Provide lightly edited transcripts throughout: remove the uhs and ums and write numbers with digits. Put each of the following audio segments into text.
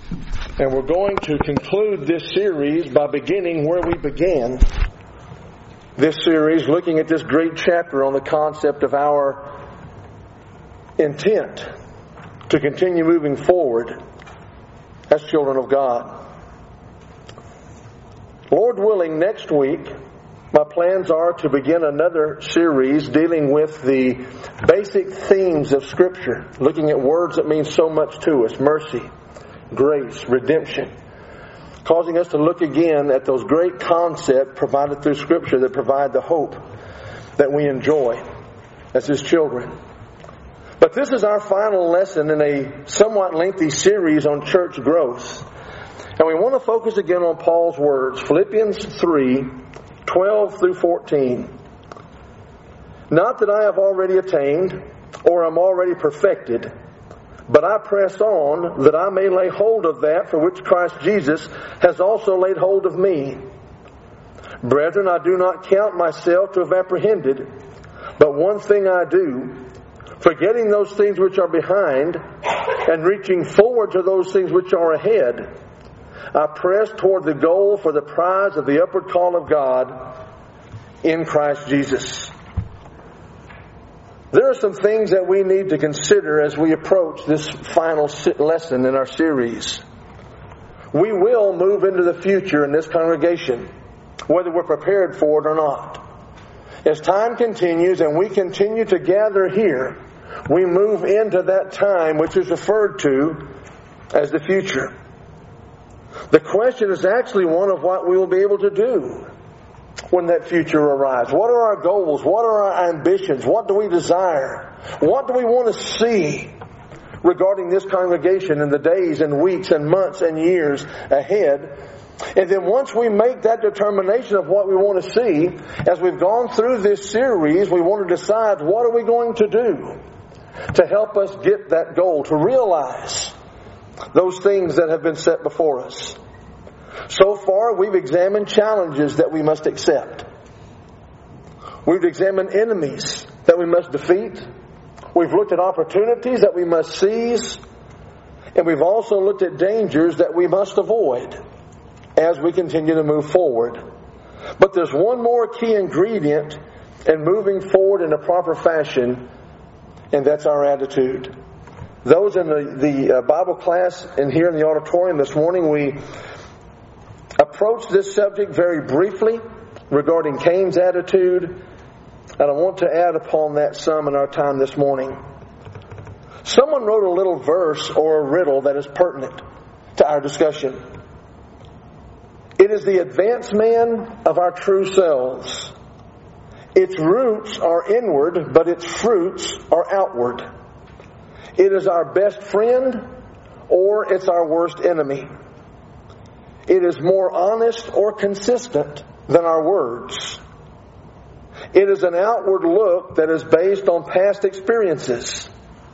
And we're going to conclude this series by beginning where we began. This series, looking at this great chapter on the concept of our intent to continue moving forward as children of God. Lord willing, next week, my plans are to begin another series dealing with the basic themes of Scripture, looking at words that mean so much to us: mercy, grace, redemption, causing us to look again at those great concepts provided through Scripture that provide the hope that we enjoy as His children. But this is our final lesson in a somewhat lengthy series on church growth. And we want to focus again on Paul's words, Philippians 3:12 through 14. Not that I have already attained or am already perfected, but I press on that I may lay hold of that for which Christ Jesus has also laid hold of me. Brethren, I do not count myself to have apprehended, but one thing I do, forgetting those things which are behind and reaching forward to those things which are ahead, I press toward the goal for the prize of the upward call of God in Christ Jesus. There are some things that we need to consider as we approach this final lesson in our series. We will move into the future in this congregation, whether we're prepared for it or not. As time continues and we continue to gather here, we move into that time which is referred to as the future. The question is actually one of what we will be able to do when that future arrives. What are our goals? What are our ambitions? What do we desire? What do we want to see regarding this congregation in the days and weeks and months and years ahead? And then once we make that determination of what we want to see, as we've gone through this series, we want to decide what are we going to do to help us get that goal, to realize those things that have been set before us. So far, we've examined challenges that we must accept. We've examined enemies that we must defeat. We've looked at opportunities that we must seize. And we've also looked at dangers that we must avoid as we continue to move forward. But there's one more key ingredient in moving forward in a proper fashion, and that's our attitude. Those in the Bible class and here in the auditorium this morning, we approached this subject very briefly regarding Cain's attitude, and I want to add upon that some in our time this morning. Someone wrote a little verse or a riddle that is pertinent to our discussion. It is the advanced man of our true selves. Its roots are inward, but its fruits are outward. It is our best friend, or it's our worst enemy. It is more honest or consistent than our words. It is an outward look that is based on past experiences.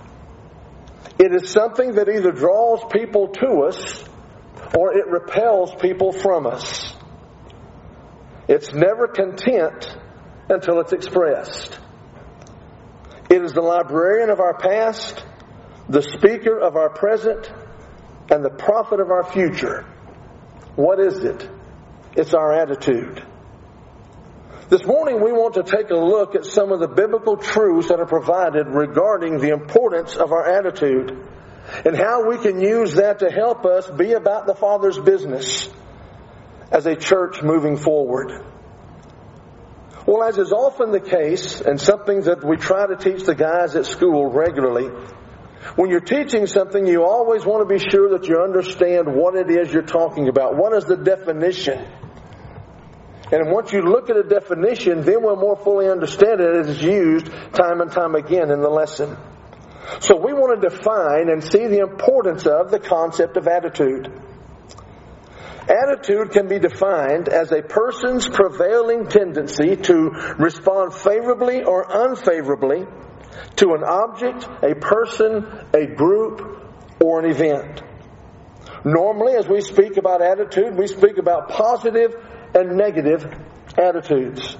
It is something that either draws people to us or it repels people from us. It's never content until it's expressed. It is the librarian of our past, the speaker of our present, and the prophet of our future. What is it? It's our attitude. This morning we want to take a look at some of the biblical truths that are provided regarding the importance of our attitude and how we can use that to help us be about the Father's business as a church moving forward. Well, as is often the case, and something that we try to teach the guys at school regularly, when you're teaching something, you always want to be sure that you understand what it is you're talking about. What is the definition? And once you look at a definition, then we'll more fully understand it as it's used time and time again in the lesson. So we want to define and see the importance of the concept of attitude. Attitude can be defined as a person's prevailing tendency to respond favorably or unfavorably to an object, a person, a group, or an event. Normally, as we speak about attitude, we speak about positive and negative attitudes.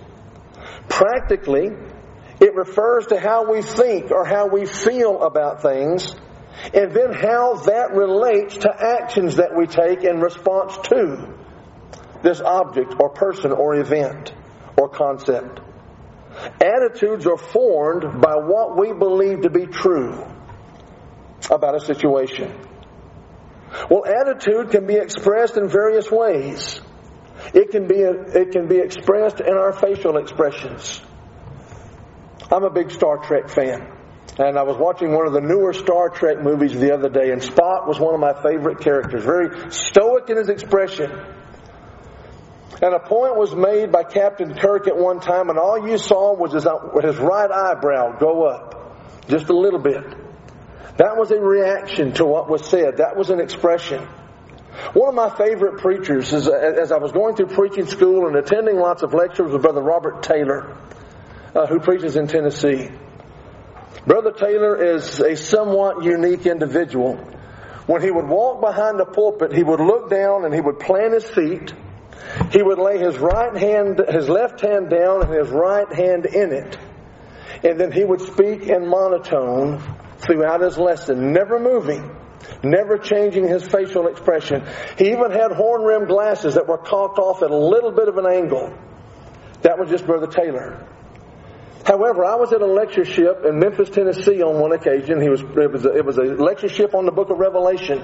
Practically, it refers to how we think or how we feel about things and then how that relates to actions that we take in response to this object or person or event or concept. Attitudes are formed by what we believe to be true about a situation. Well, attitude can be expressed in various ways. It can be expressed in our facial expressions. I'm a big Star Trek fan. And I was watching one of the newer Star Trek movies the other day, and Spock was one of my favorite characters. Very stoic in his expression. And a point was made by Captain Kirk at one time, and all you saw was his right eyebrow go up just a little bit. That was a reaction to what was said. That was an expression. One of my favorite preachers, as I was going through preaching school and attending lots of lectures, was Brother Robert Taylor, who preaches in Tennessee. Brother Taylor is a somewhat unique individual. When he would walk behind the pulpit, he would look down and he would plant his feet. He would lay his left hand down and his right hand in it. And then he would speak in monotone throughout his lesson, never moving, never changing his facial expression. He even had horn-rimmed glasses that were cocked off at a little bit of an angle. That was just Brother Taylor. However, I was at a lectureship in Memphis, Tennessee on one occasion. It was a lectureship on the book of Revelation.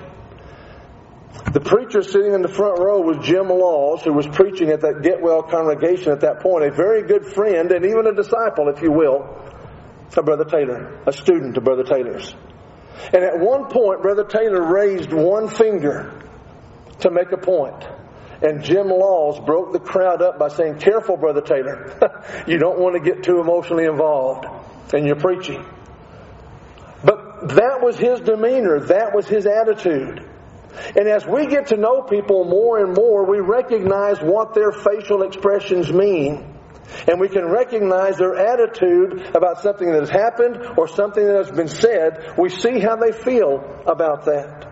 The preacher sitting in the front row was Jim Laws, who was preaching at that Get Well congregation at that point, a very good friend and even a disciple, if you will, of Brother Taylor, a student of Brother Taylor's. And at one point, Brother Taylor raised one finger to make a point. And Jim Laws broke the crowd up by saying, "Careful, Brother Taylor. You don't want to get too emotionally involved in your preaching." But that was his demeanor. That was his attitude. And as we get to know people more and more, we recognize what their facial expressions mean. And we can recognize their attitude about something that has happened or something that has been said. We see how they feel about that.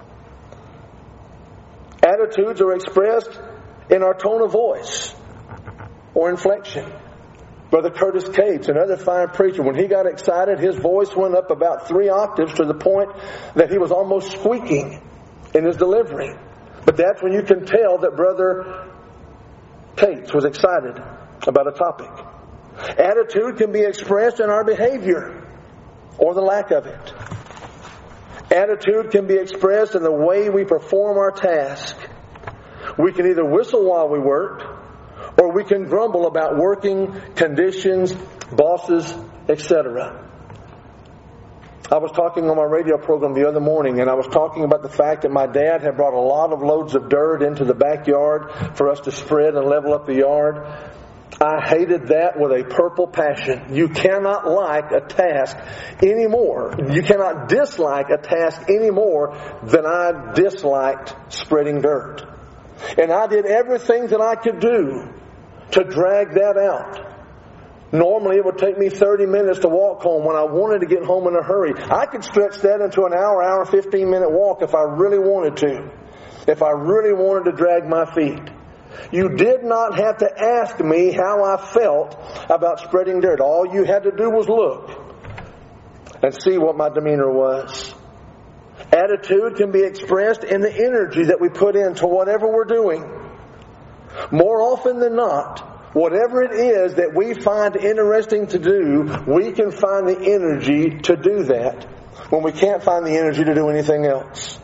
Attitudes are expressed in our tone of voice or inflection. Brother Curtis Cates, another fine preacher, when he got excited, his voice went up about 3 octaves to the point that he was almost squeaking in his delivery. But that's when you can tell that Brother Cates was excited about a topic. Attitude can be expressed in our behavior or the lack of it. Attitude can be expressed in the way we perform our task. We can either whistle while we work, or we can grumble about working conditions, bosses, etc. I was talking on my radio program the other morning, and I was talking about the fact that my dad had brought a lot of loads of dirt into the backyard for us to spread and level up the yard. I hated that with a purple passion. You cannot like a task anymore. You cannot dislike a task any more than I disliked spreading dirt. And I did everything that I could do to drag that out. Normally it would take me 30 minutes to walk home when I wanted to get home in a hurry. I could stretch that into an hour, 15-minute walk if I really wanted to. If I really wanted to drag my feet. You did not have to ask me how I felt about spreading dirt. All you had to do was look and see what my demeanor was. Attitude can be expressed in the energy that we put into whatever we're doing. More often than not, whatever it is that we find interesting to do, we can find the energy to do that when we can't find the energy to do anything else.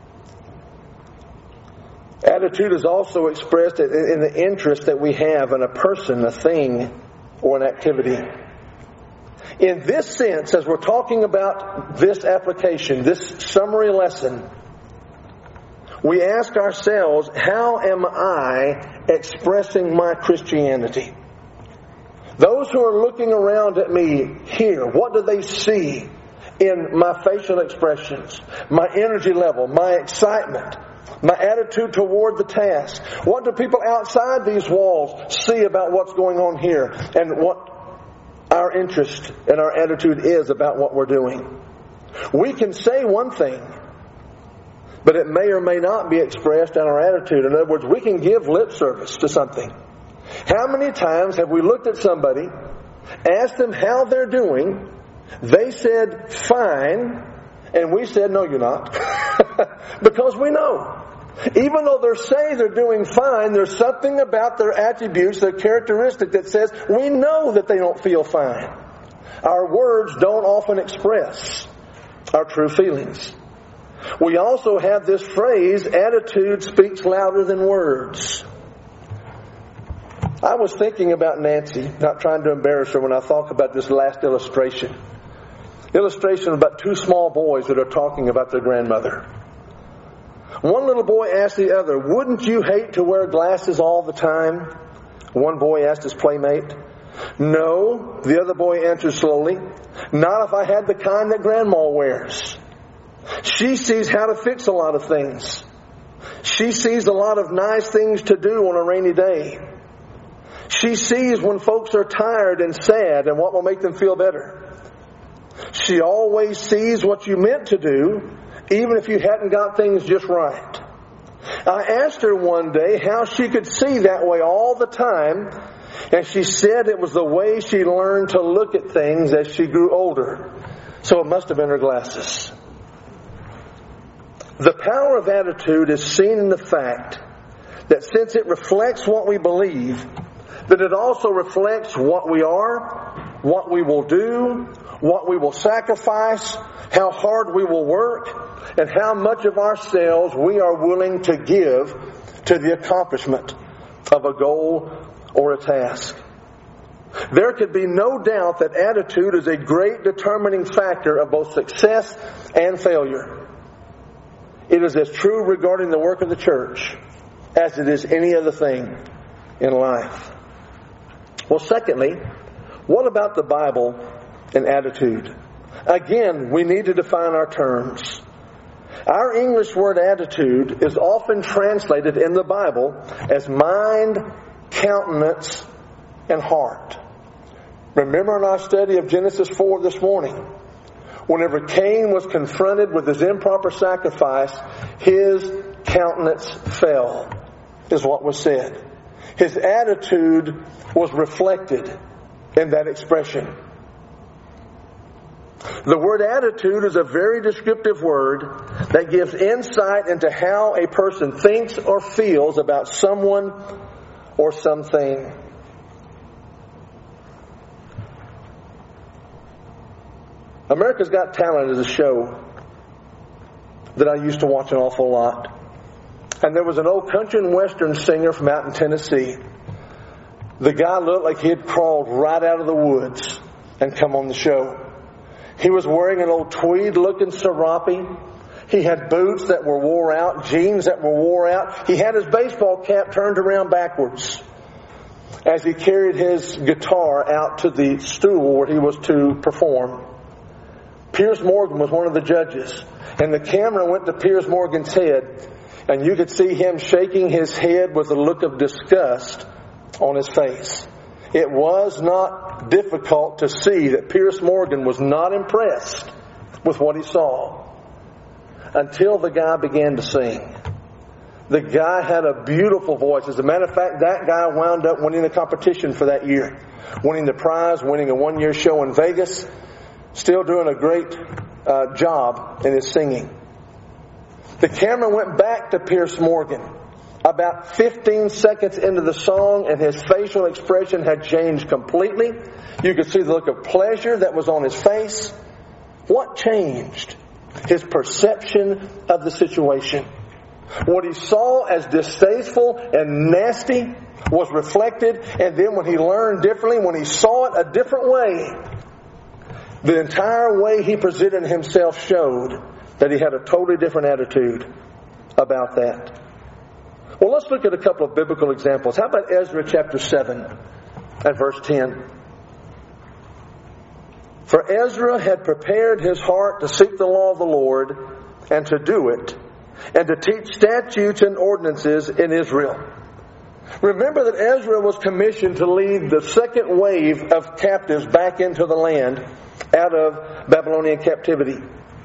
Attitude is also expressed in the interest that we have in a person, a thing, or an activity. In this sense, as we're talking about this application, this summary lesson, we ask ourselves, how am I expressing my Christianity? Those who are looking around at me here, what do they see in my facial expressions, my energy level, my excitement, my attitude toward the task? What do people outside these walls see about what's going on here and what our interest and our attitude is about what we're doing? We can say one thing, but it may or may not be expressed in our attitude. In other words, we can give lip service to something. How many times have we looked at somebody, asked them how they're doing, they said fine, And we said, no, you're not. Because we know. Even though they say they're doing fine, there's something about their attributes, their characteristic that says we know that they don't feel fine. Our words don't often express our true feelings. We also have this phrase, attitude speaks louder than words. I was thinking about Nancy, not trying to embarrass her, when I thought about this last illustration. Illustration about two small boys that are talking about their grandmother. One little boy asked the other, wouldn't you hate to wear glasses all the time? One boy asked his playmate. No, the other boy answered slowly. Not if I had the kind that Grandma wears. She sees how to fix a lot of things. She sees a lot of nice things to do on a rainy day. She sees when folks are tired and sad and what will make them feel better. She always sees what you meant to do, even if you hadn't got things just right. I asked her one day how she could see that way all the time, and she said it was the way she learned to look at things as she grew older. So it must have been her glasses. The power of attitude is seen in the fact that since it reflects what we believe, that it also reflects what we are, what we will do, what we will sacrifice, how hard we will work, and how much of ourselves we are willing to give to the accomplishment of a goal or a task. There could be no doubt that attitude is a great determining factor of both success and failure. It is as true regarding the work of the church as it is any other thing in life. Well, secondly, what about the Bible and attitude? Again, we need to define our terms. Our English word attitude is often translated in the Bible as mind, countenance, and heart. Remember in our study of Genesis 4 this morning, whenever Cain was confronted with his improper sacrifice, his countenance fell, is what was said. His attitude was reflected in that expression. The word attitude is a very descriptive word that gives insight into how a person thinks or feels about someone or something. America's Got Talent is a show that I used to watch an awful lot. And there was an old country and western singer from out in Tennessee. The guy looked like he had crawled right out of the woods and come on the show. He was wearing an old tweed-looking serape. He had boots that were wore out, jeans that were wore out. He had his baseball cap turned around backwards as he carried his guitar out to the stool where he was to perform. Piers Morgan was one of the judges, and the camera went to Piers Morgan's head, and you could see him shaking his head with a look of disgust on his face. It was not difficult to see that Piers Morgan was not impressed with what he saw until the guy began to sing. The guy had a beautiful voice. As a matter of fact, that guy wound up winning the competition for that year, winning the prize, winning a one-year show in Vegas, still doing a great job in his singing. The camera went back to Piers Morgan about 15 seconds into the song, and his facial expression had changed completely. You could see the look of pleasure that was on his face. What changed? His perception of the situation. What he saw as distasteful and nasty was reflected, and then when he learned differently, when he saw it a different way, the entire way he presented himself showed that he had a totally different attitude about that. Well, let's look at a couple of biblical examples. How about Ezra chapter 7 and verse 10? For Ezra had prepared his heart to seek the law of the Lord and to do it, and to teach statutes and ordinances in Israel. Remember that Ezra was commissioned to lead the second wave of captives back into the land out of Babylonian captivity.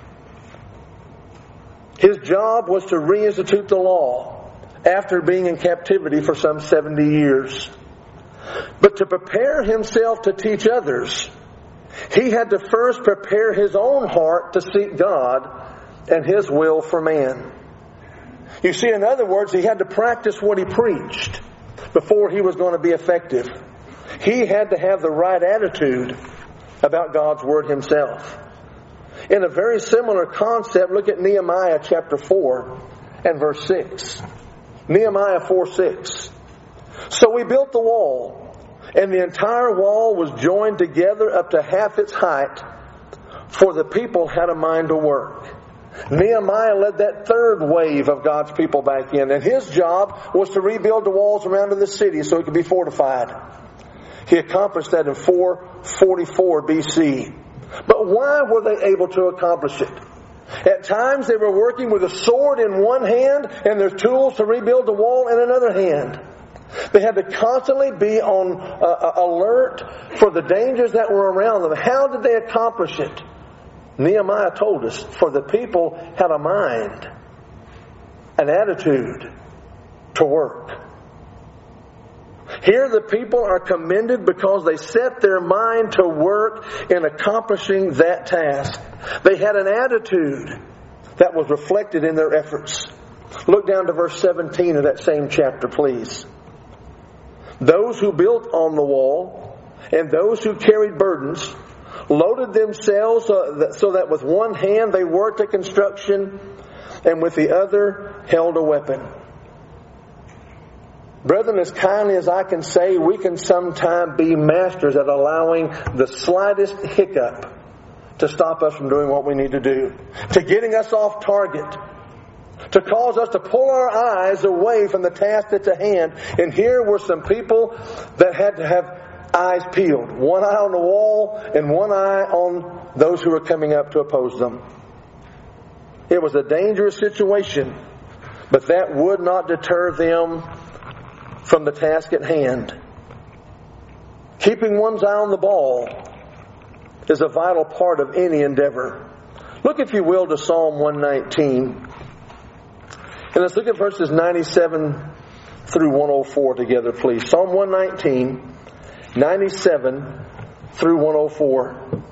His job was to reinstitute the law after being in captivity for some 70 years. But to prepare himself to teach others, He had to first prepare his own heart to seek God and His will for man. You see, in other words, he had to practice what he preached before he was going to be effective. He had to have the right attitude about God's Word himself. In a very similar concept, look at Nehemiah chapter 4 and verse 6. Nehemiah 4:6. So we built the wall, and the entire wall was joined together up to half its height, for the people had a mind to work. Nehemiah led that third wave of God's people back in, and his job was to rebuild the walls around the city so it could be fortified. He accomplished that in 444 BC. But why were they able to accomplish it? At times they were working with a sword in one hand and their tools to rebuild the wall in another hand. They had to constantly be on alert for the dangers that were around them. How did they accomplish it? Nehemiah told us, for the people had a mind, an attitude to work. Here the people are commended because they set their mind to work in accomplishing that task. They had an attitude that was reflected in their efforts. Look down to verse 17 of that same chapter, please. Those who built on the wall and those who carried burdens loaded themselves so that with one hand they worked at construction and with the other held a weapon. Brethren, as kindly as I can say, we can sometimes be masters at allowing the slightest hiccup to stop us from doing what we need to do, to getting us off target, to cause us to pull our eyes away from the task that's at hand. And here were some people that had to have eyes peeled. One eye on the wall and one eye on those who were coming up to oppose them. It was a dangerous situation, but that would not deter them from the task at hand. Keeping one's eye on the ball is a vital part of any endeavor. Look, if you will, to Psalm 119. And let's look at verses 97 through 104 together, please. Psalm 119, 97 through 104.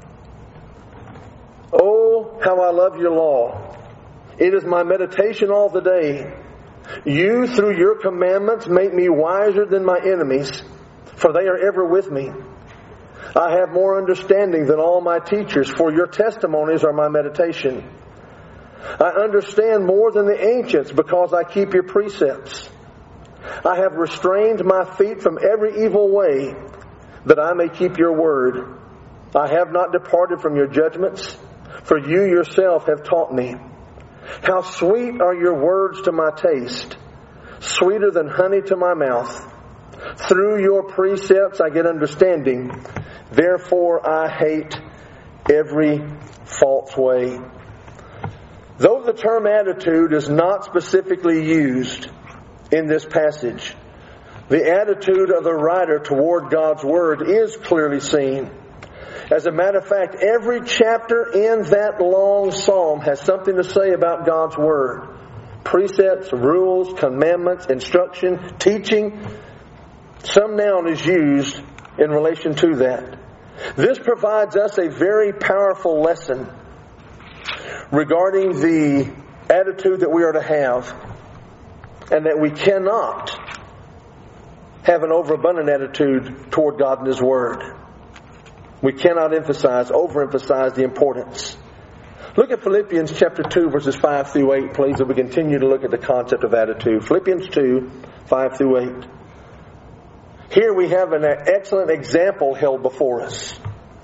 Oh, how I love your law. It is my meditation all the day. You, through your commandments, make me wiser than my enemies, for they are ever with me. I have more understanding than all my teachers, for your testimonies are my meditation. I understand more than the ancients, because I keep your precepts. I have restrained my feet from every evil way, that I may keep your word. I have not departed from your judgments, for you yourself have taught me. How sweet are your words to my taste, sweeter than honey to my mouth. Through your precepts I get understanding. Therefore I hate every false way. Though the term attitude is not specifically used in this passage, the attitude of the writer toward God's Word is clearly seen. As a matter of fact, every chapter in that long psalm has something to say about God's Word. Precepts, rules, commandments, instruction, teaching. Some noun is used in relation to that. This provides us a very powerful lesson regarding the attitude that we are to have, and that we cannot have an overabundant attitude toward God and His Word. We cannot overemphasize the importance. Look at Philippians chapter 2, verses 5 through 8, please, as we continue to look at the concept of attitude. Philippians 2, 5 through 8. Here we have an excellent example held before us.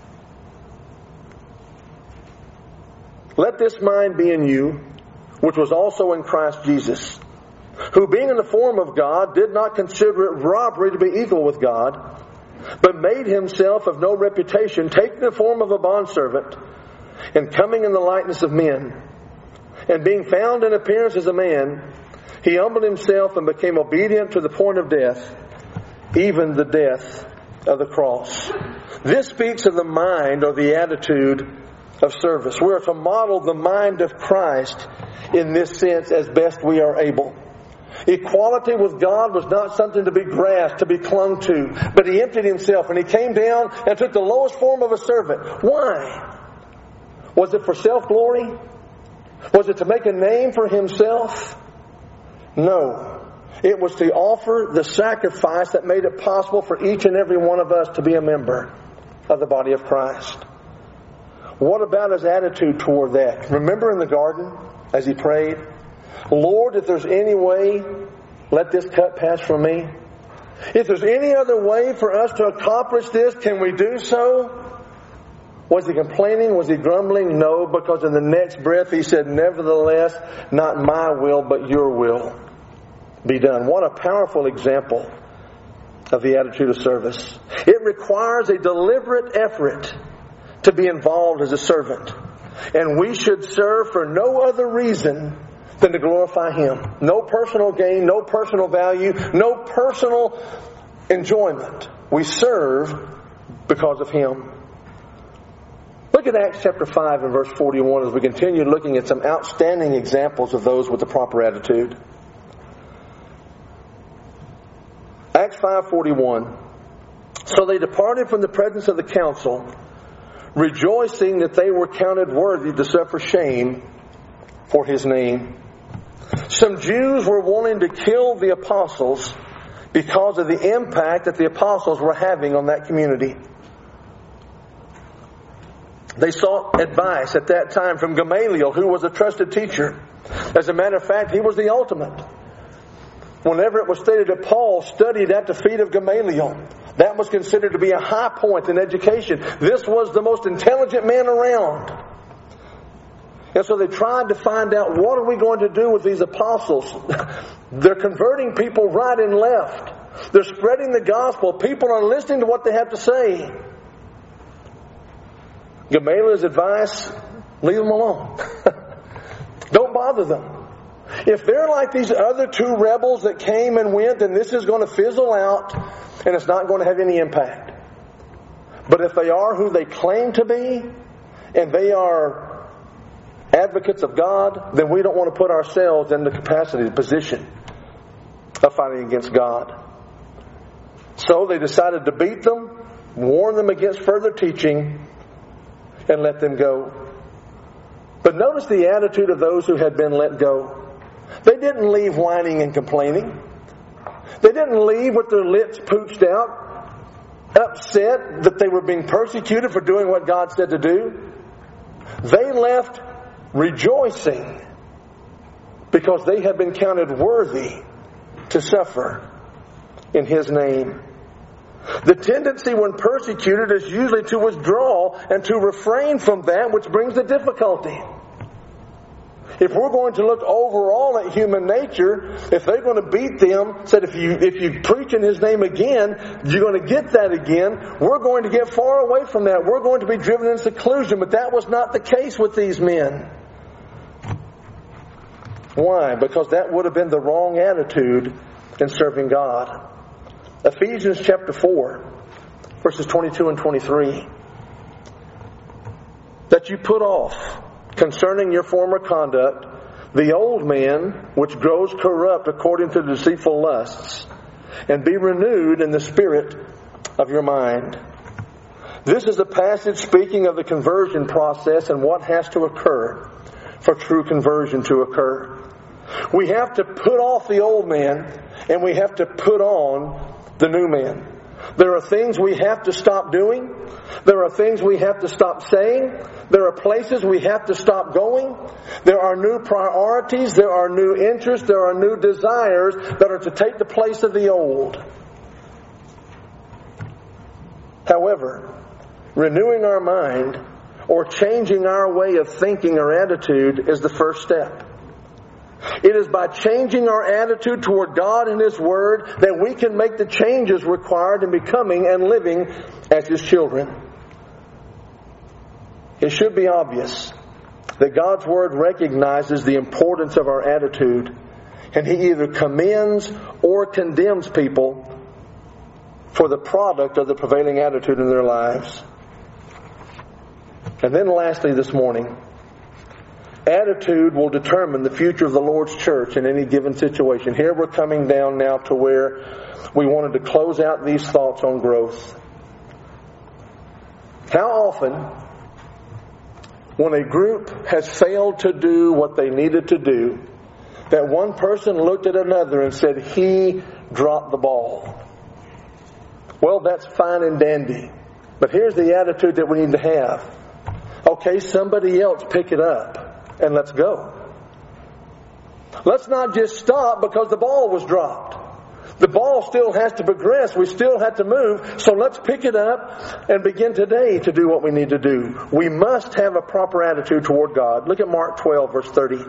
Let this mind be in you, which was also in Christ Jesus, who being in the form of God did not consider it robbery to be equal with God, but made himself of no reputation, taking the form of a bondservant, and coming in the likeness of men. And being found in appearance as a man, he humbled himself and became obedient to the point of death, even the death of the cross. This speaks of the mind or the attitude of service. We are to model the mind of Christ in this sense as best we are able. Equality with God was not something to be grasped, to be clung to. But he emptied himself and he came down and took the lowest form of a servant. Why? Was it for self-glory? Was it to make a name for himself? No. It was to offer the sacrifice that made it possible for each and every one of us to be a member of the body of Christ. What about his attitude toward that? Remember in the garden as he prayed, Lord, if there's any way, let this cup pass from me. If there's any other way for us to accomplish this, can we do so? Was he complaining? Was he grumbling? No, because in the next breath he said, nevertheless, not my will, but your will be done. What a powerful example of the attitude of service. It requires a deliberate effort to be involved as a servant. And we should serve for no other reason than to glorify Him. No personal gain, no personal value, no personal enjoyment. We serve because of Him. Look at Acts chapter 5 and verse 41 as we continue looking at some outstanding examples of those with the proper attitude. Acts 5:41. So they departed from the presence of the council, rejoicing that they were counted worthy to suffer shame for His name. Some Jews were wanting to kill the apostles because of the impact that the apostles were having on that community. They sought advice at that time from Gamaliel, who was a trusted teacher. As a matter of fact, he was the ultimate. Whenever it was stated that Paul studied at the feet of Gamaliel, that was considered to be a high point in education. This was the most intelligent man around. And so they tried to find out, what are we going to do with these apostles? They're converting people right and left. They're spreading the gospel. People are listening to what they have to say. Gamaliel's advice, leave them alone. Don't bother them. If they're like these other two rebels that came and went, then this is going to fizzle out and it's not going to have any impact. But if they are who they claim to be, and they are advocates of God, then we don't want to put ourselves in the capacity, the position of fighting against God. So they decided to beat them, warn them against further teaching, and let them go. But notice the attitude of those who had been let go. They didn't leave whining and complaining. They didn't leave with their lips pooched out, upset that they were being persecuted for doing what God said to do. They left rejoicing because they had been counted worthy to suffer in His name. The tendency when persecuted is usually to withdraw and to refrain from that which brings the difficulty. If we're going to look overall at human nature, if they're going to beat them, said if you preach in His name again, you're going to get that again. We're going to get far away from that. We're going to be driven in seclusion. But that was not the case with these men. Why? Because that would have been the wrong attitude in serving God. Ephesians chapter 4, verses 22 and 23. That you put off, concerning your former conduct, the old man which grows corrupt according to deceitful lusts, and be renewed in the spirit of your mind. This is a passage speaking of the conversion process and what has to occur for true conversion to occur. We have to put off the old man and we have to put on the new man. There are things we have to stop doing. There are things we have to stop saying. There are places we have to stop going. There are new priorities. There are new interests. There are new desires that are to take the place of the old. However, renewing our mind or changing our way of thinking or attitude is the first step. It is by changing our attitude toward God and His Word that we can make the changes required in becoming and living as His children. It should be obvious that God's Word recognizes the importance of our attitude, and He either commends or condemns people for the product of the prevailing attitude in their lives. And then lastly this morning, attitude will determine the future of the Lord's church in any given situation. Here we're coming down now to where we wanted to close out these thoughts on growth. How often, when a group has failed to do what they needed to do, that one person looked at another and said, "He dropped the ball." Well, that's fine and dandy. But here's the attitude that we need to have. Okay, somebody else pick it up and let's go. Let's not just stop because the ball was dropped. The ball still has to progress. We still have to move. So let's pick it up and begin today to do what we need to do. We must have a proper attitude toward God. Look at Mark 12, verse 30.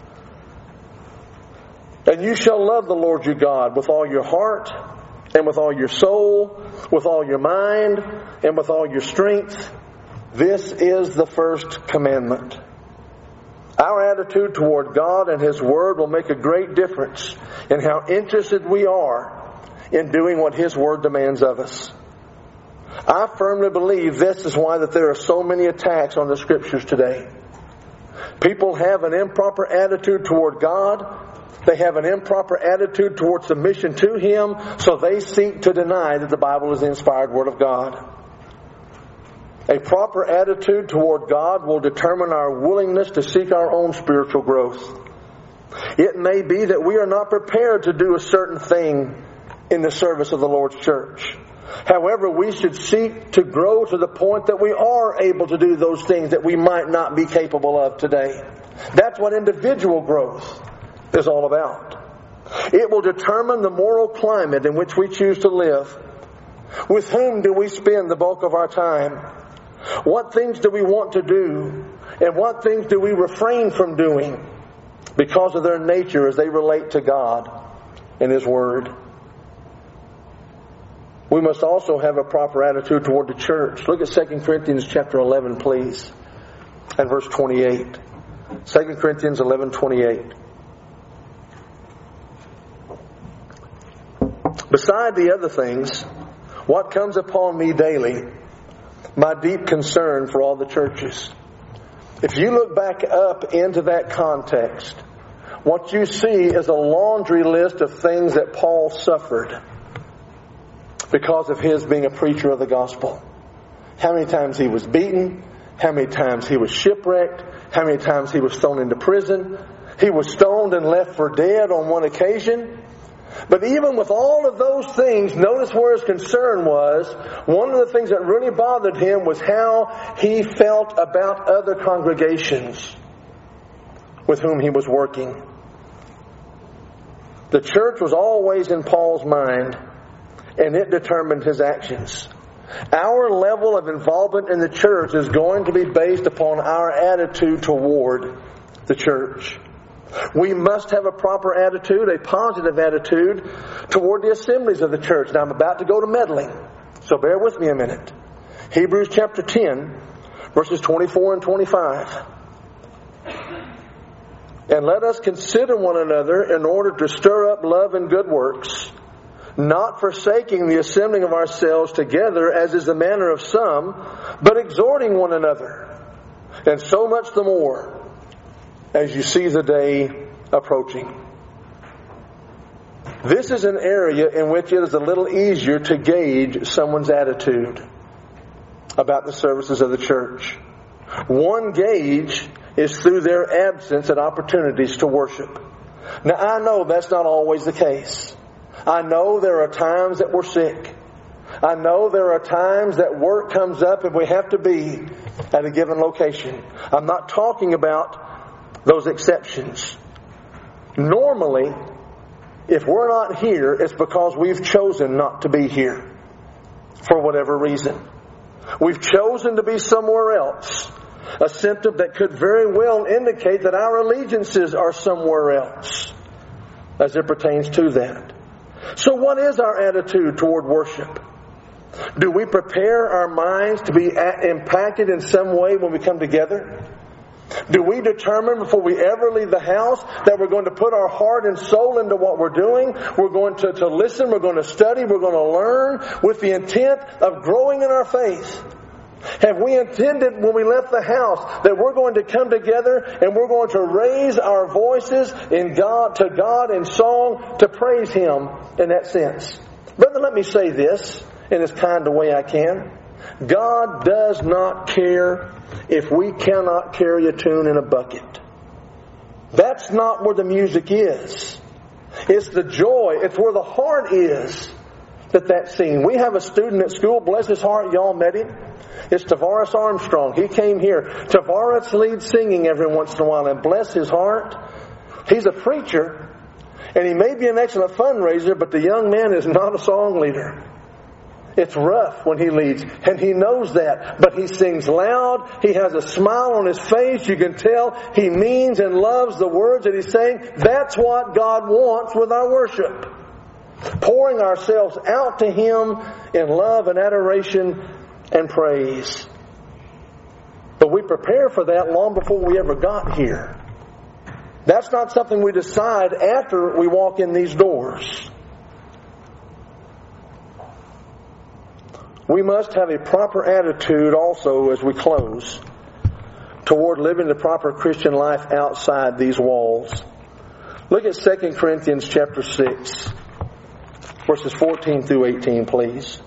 "And you shall love the Lord your God with all your heart and with all your soul, with all your mind and with all your strength. This is the first commandment." Our attitude toward God and His Word will make a great difference in how interested we are in doing what His Word demands of us. I firmly believe this is why that there are so many attacks on the Scriptures today. People have an improper attitude toward God. They have an improper attitude toward submission to Him, so they seek to deny that the Bible is the inspired Word of God. A proper attitude toward God will determine our willingness to seek our own spiritual growth. It may be that we are not prepared to do a certain thing in the service of the Lord's church. However, we should seek to grow to the point that we are able to do those things that we might not be capable of today. That's what individual growth is all about. It will determine the moral climate in which we choose to live. With whom do we spend the bulk of our time? What things do we want to do? And what things do we refrain from doing because of their nature as they relate to God and His Word? We must also have a proper attitude toward the church. Look at 2 Corinthians chapter 11, please, and verse 28. 2 Corinthians 11:28. "Beside the other things, what comes upon me daily, my deep concern for all the churches." If you look back up into that context, what you see is a laundry list of things that Paul suffered because of his being a preacher of the gospel. How many times he was beaten, how many times he was shipwrecked, how many times he was thrown into prison. He was stoned and left for dead on one occasion. But even with all of those things, notice where his concern was. One of the things that really bothered him was how he felt about other congregations with whom he was working. The church was always in Paul's mind, and it determined his actions. Our level of involvement in the church is going to be based upon our attitude toward the church. We must have a proper attitude, a positive attitude toward the assemblies of the church. Now I'm about to go to meddling, so bear with me a minute. Hebrews chapter 10, verses 24 and 25. "And let us consider one another in order to stir up love and good works, not forsaking the assembling of ourselves together as is the manner of some, but exhorting one another, and so much the more as you see the day approaching." This is an area in which it is a little easier to gauge someone's attitude about the services of the church. One gauge is through their absence at opportunities to worship. Now I know that's not always the case. I know there are times that we're sick. I know there are times that work comes up and we have to be at a given location. I'm not talking about those exceptions. Normally, if we're not here, it's because we've chosen not to be here for whatever reason. We've chosen to be somewhere else. A symptom that could very well indicate that our allegiances are somewhere else as it pertains to that. So what is our attitude toward worship? Do we prepare our minds to be impacted in some way when we come together? Do we determine before we ever leave the house that we're going to put our heart and soul into what we're doing? We're going to listen, we're going to study, we're going to learn with the intent of growing in our faith Have we intended when we left the house that we're going to come together and we're going to raise our voices to God in song to praise Him in that sense? Brother, let me say this in as kind a way I can. God does not care if we cannot carry a tune in a bucket. That's not where the music is. It's the joy. It's where the heart is that's seen. We have a student at school, bless his heart, y'all met him. It's Tavares Armstrong. He came here. Tavares leads singing every once in a while, and bless his heart, he's a preacher, and he may be an excellent fundraiser, but the young man is not a song leader. It's rough when he leads, and he knows that, but he sings loud. He has a smile on his face. You can tell he means and loves the words that he's saying. That's what God wants with our worship. Pouring ourselves out to Him in love and adoration and praise. But we prepare for that long before we ever got here. That's not something we decide after we walk in these doors. We must have a proper attitude also as we close toward living the proper Christian life outside these walls. Look at 2 Corinthians chapter 6, verses 14 through 18, please.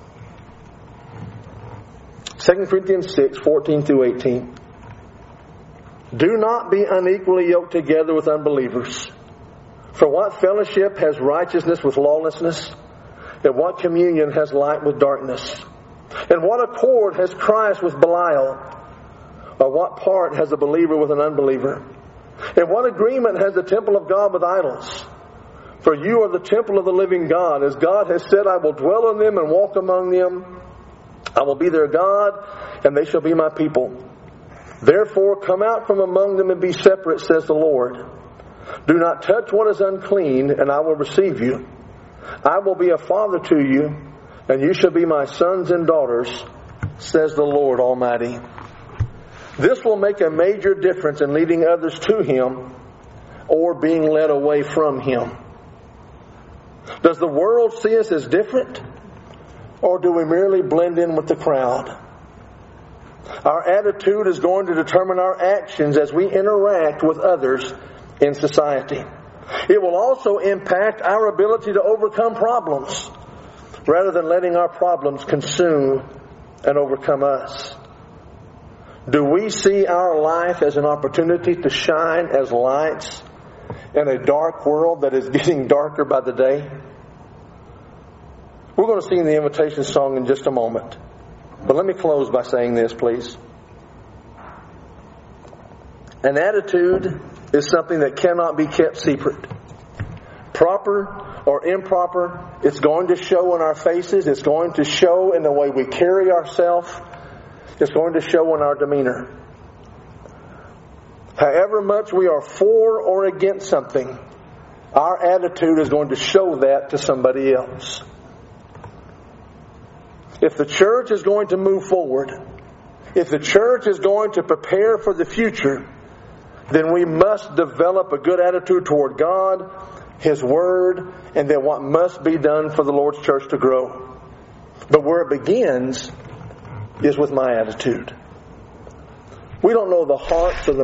2 Corinthians 6, 14 through 18. Do not be unequally yoked together with unbelievers. For what fellowship has righteousness with lawlessness? And what communion has light with darkness? And what accord has Christ with Belial? Or what part has a believer with an unbeliever? And what agreement has the temple of God with idols? For you are the temple of the living God. As God has said, I will dwell in them and walk among them. I will be their God, and they shall be my people. Therefore come out from among them and be separate, says the Lord. Do not touch what is unclean, and I will receive you. I will be a father to you, and you shall be my sons and daughters, says the Lord Almighty. This will make a major difference in leading others to Him or being led away from Him. Does the world see us as different, or do we merely blend in with the crowd? Our attitude is going to determine our actions as we interact with others in society. It will also impact our ability to overcome problems rather than letting our problems consume and overcome us. Do we see our life as an opportunity to shine as lights in a dark world that is getting darker by the day? We're going to sing the invitation song in just a moment. But let me close by saying this, please. An attitude is something that cannot be kept secret. Proper or improper, it's going to show in our faces. It's going to show in the way we carry ourselves. It's going to show in our demeanor. However much we are for or against something, our attitude is going to show that to somebody else. If the church is going to move forward, if the church is going to prepare for the future, then we must develop a good attitude toward God, His Word, and then what must be done for the Lord's church to grow. But where it begins is with my attitude. We don't know the hearts of the